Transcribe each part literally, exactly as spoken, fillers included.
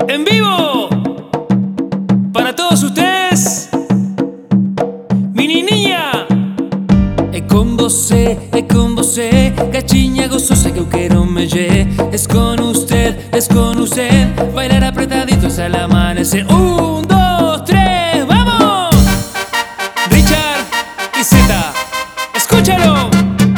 En vivo para todos ustedes, mini niña. É com você, é com você, gatinha gostosa que eu quero mexer. Es con usted, es con usted, bailar apretaditos al amanecer. Un, dos, tres, ¡vamos! Richard y Zeta, escúchalo.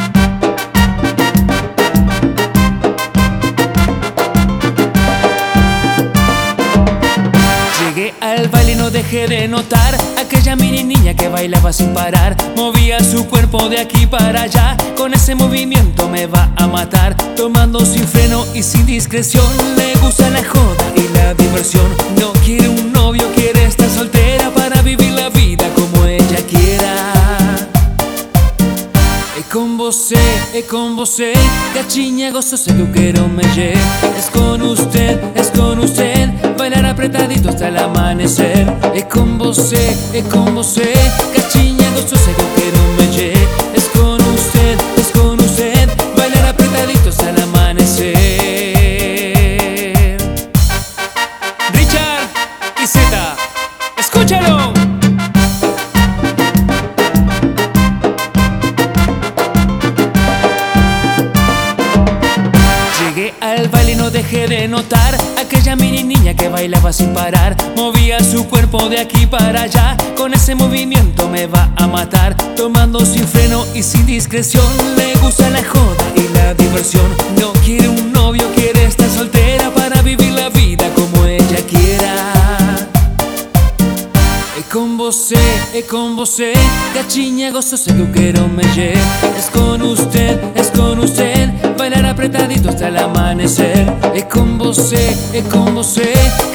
Llegué al baile y no dejé de notar aquella mini niña que bailaba sin parar. Movía su cuerpo de aquí para allá, con ese movimiento me va a matar. Tomando sin freno y sin discreción, le gusta la joda y la diversión. No quiere un novio, quiere estar soltera para vivir la vida como ella quiera. É com você, é com você, gatinha gostosa que eu quero mexer. Es con usted, es con usted, bailar apretadito hasta el amanecer. É com você, é com você, gatinha gostosa que eu quero mexer. Es con usted, es con usted, bailar apretadito hasta el amanecer. Richard y Zeta, escúchalo. Llegué al baile y no dejé de notar aquella mini niña que bailaba sin parar. Movía su cuerpo de aquí para allá, con ese movimiento me va a matar. Tomando sin freno y sin discreción, le gusta la joda y la diversión. No quiere un novio, quiere estar soltera para vivir la vida como ella quiera. É com você, é com você, gatinha gostosa que eu quero mexer. Es con usted, es con usted, bailar apretadito hasta el amanecer. É com você, é com você,